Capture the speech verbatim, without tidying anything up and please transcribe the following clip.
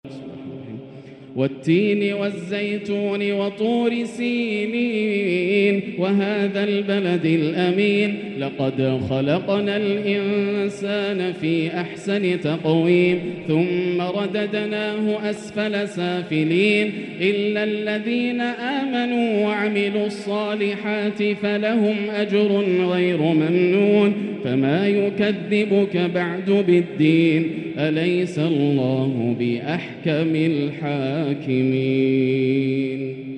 والتين والزيتون وطور سينين وهذا البلد الأمين لقد خلقنا الإنسان في أحسن تقويم ثم رددناه أسفل سافلين إلا الذين آمنوا وعملوا الصالحات فلهم أجر غير ممنون فما يكذبك بعد بالدين أليس الله بأحكم الحاكمين.